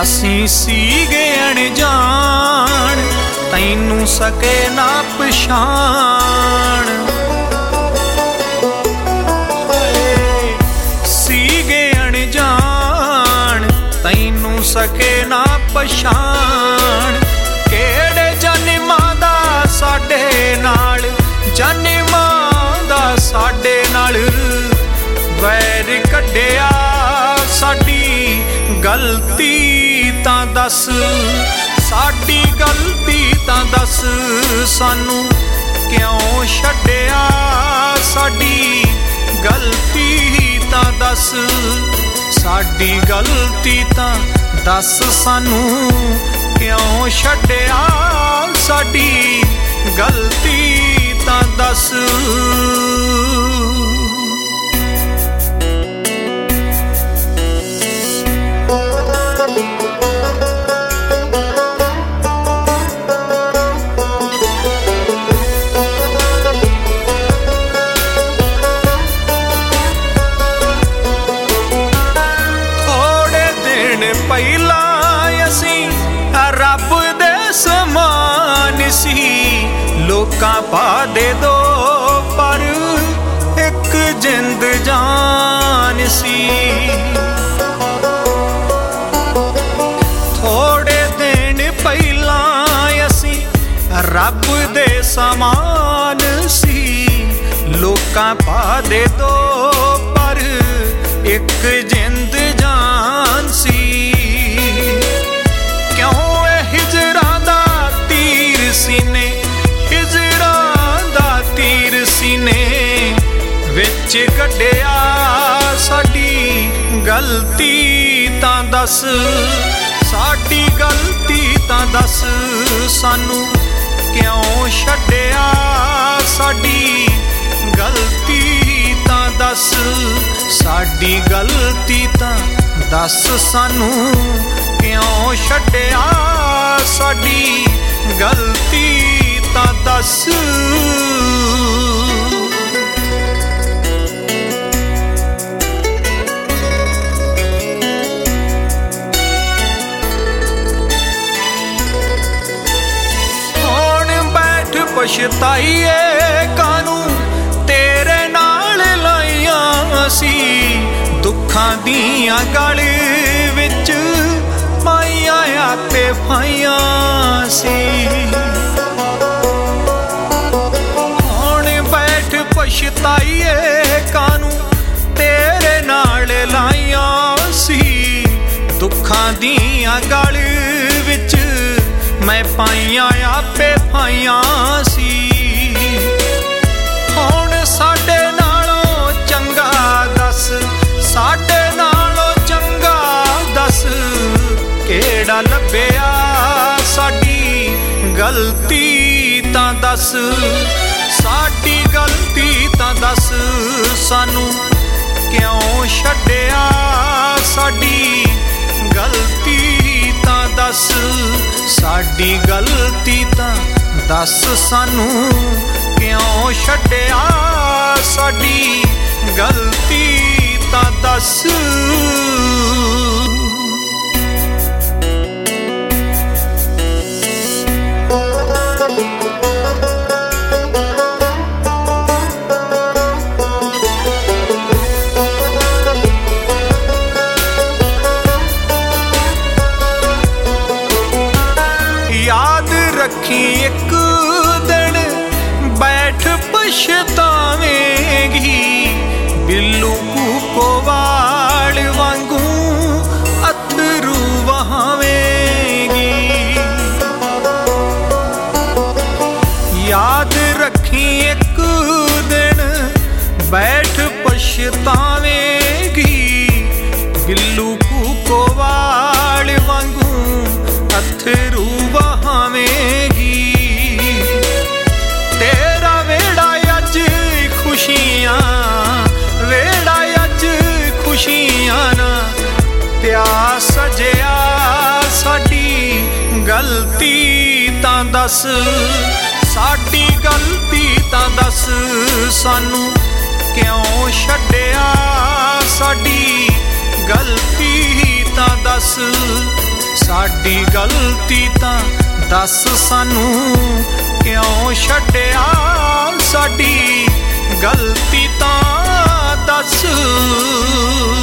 ਅਸੀਂ ਸੀਗੇ ਅਣਜਾਣ, ਤੈਨੂੰ ਸਕੇ ਨਾ ਪਛਾਣ। ਸੀਗੇ ਅਣਜਾਣ, ਤੈਨੂੰ ਸਕੇ ਨਾ ਪਛਾਣ। ਕਿਹੜੇ ਜਨਮਾਂ ਦਾ ਸਾਡੇ ਨਾਲ, ਜਨਮਾਂ ਦਾ ਸਾਡੇ ਨਾਲ ਵੈਰ ਕੱਢਿਆ। ਸਾਡੀ ਗਲਤੀ ਤਾਂ ਦੱਸ, ਸਾਡੀ ਗਲਤੀ ਤਾਂ ਦੱਸ, ਸਾਨੂੰ ਕਿਉਂ ਛੱਡਿਆ। ਸਾਡੀ ਗਲਤੀ ਤਾਂ ਦੱਸ, ਸਾਡੀ ਗਲਤੀ ਤਾਂ ਦੱਸ, ਸਾਨੂੰ ਕਿਉਂ ਛੱਡਿਆ। ਸਾਡੀ ਗਲਤੀ ਤਾਂ ਦੱਸ। ਪਹਿਲਾਂ ਅਸੀਂ ਰੱਬ ਦੇ ਸਮਾਨ ਸੀ, ਲੋਕਾਂ ਪਾ ਦੇ ਦੋ ਪਰ ਇੱਕ ਜਿੰਦ ਜਾਨ ਸੀ। ਥੋੜੇ ਦਿਨ ਪਹਿਲਾਂ ਅਸੀਂ ਰੱਬ ਦੇ ਸਮਾਨ ਸੀ, ਲੋਕਾਂ ਪਾ ਦੇ ਦੋ ਪਰ ਇੱਕ ਜਿੰਦ ਜਾਨ ਸੀ। ਕਿਉਂ ਇਹ ਹਿਜਰਾਂ ਦਾ ਤੀਰ ਸੀਨੇ, ਹਿਜਰਾਂ ਦਾ ਤੀਰ ਸੀਨੇ ਵਿੱਚ ਕੱਢਿਆ। ਸਾਡੀ ਗਲਤੀ ਤਾਂ ਦੱਸ, ਸਾਡੀ ਗਲਤੀ ਤਾਂ ਦੱਸ, ਸਾਨੂੰ ਕਿਉਂ ਛੱਡਿਆ। ਸਾਡੀ ਗਲਤੀ ਤਾਂ ਦੱਸ, ਸਾਡੀ ਗਲਤੀ ਤਾਂ ਦੱਸ, ਸਾਨੂੰ ਕਿਉਂ ਛੱਡਿਆ। ਸਾਡੀ ਗਲਤੀ ਤਾਂ ਦੱਸ। ਹੁਣ ਬੈਠ ਪਛਤਾਈਏ ਕਾਨੂੰ, ਤੇਰੇ ਨਾਲ ਲਾਈਆਂ ਸੀ ਦੁੱਖਾਂ ਦੀਆਂ ਗਲ ਵਿੱਚ ਪਾਈਆਂ ਆਪੇ ਫਾਈਆਂ ਸੀ। ਹੁਣ ਬੈਠ ਪਛਤਾਈਏ ਕਾਨੂੰ, ਤੇਰੇ ਨਾਲ ਲਾਈਆਂ ਸੀ ਦੁੱਖਾਂ ਦੀਆਂ ਗਲ ਵਿੱਚ ਮੈਂ ਪਾਈਆਂ ਆਪੇ ਫਾਈਆਂ ਸੀ। ਹੁਣ ਸਾਡੇ ਨਾਲੋਂ ਚੰਗਾ ਦੱਸ, ਸਾਡੇ ਨਾਲੋਂ ਚੰਗਾ ਦੱਸ ਕਿਹੜਾ ਲੱਭਿਆ। ਸਾਡੀ ਗਲਤੀ ਤਾਂ ਦੱਸ, ਸਾਡੀ ਗਲਤੀ ਤਾਂ ਦੱਸ, ਸਾਨੂੰ ਕਿਉਂ ਛੱਡਿਆ। ਸਾਡੀ ਗਲਤੀ ਤਾਂ ਦੱਸ, ਸਾਡੀ ਗਲਤੀ ਤਾਂ ਦੱਸ, ਸਾਨੂੰ ਕਿਉਂ ਛੱਡਿਆ। ਸਾਡੀ ਗਲਤੀ ਤਾਂ ਦੱਸ। ਯਾਦ ਰੱਖੀ ਇੱਕ ਦਿਨ ਬੈਠ ਪਛਤਾਵੇਂਗੀ, ਬਿੱਲੂ ਕੋਵਾਲ ਵਾਂਗੂ ਅਥਰੂ ਵਹਾਵੇਂਗੀ। ਯਾਦ ਰੱਖੀ ਇੱਕ ਦਿਨ ਬੈਠ ਪਛਤਾਵੇਂਗੀ, ਬਿੱਲੂ ਕੋਵਾਲ ਵਾਂਗੂ ਅਥਰੂ ਵਹਾਵੇਂਗੀ। ਤੇਰਾ ਵੇੜਾ ਅੱਜ ਖੁਸ਼ੀਆਂ, ਵੇੜਾ ਅੱਜ ਖੁਸ਼ੀਆਂ ਨਾ ਪਿਆ ਸਜਿਆ। ਸਾਡੀ ਗਲਤੀ ਤਾਂ ਦੱਸ, ਸਾਡੀ ਗਲਤੀ ਤਾਂ ਦੱਸ, ਸਾਨੂੰ ਕਿਉਂ ਛੱਡਿਆ। ਸਾਡੀ ਗਲਤੀ ਤਾਂ ਦੱਸ, साडी गलती तां दस सानू क्यों छड्डिया, साडी गलती तां दस।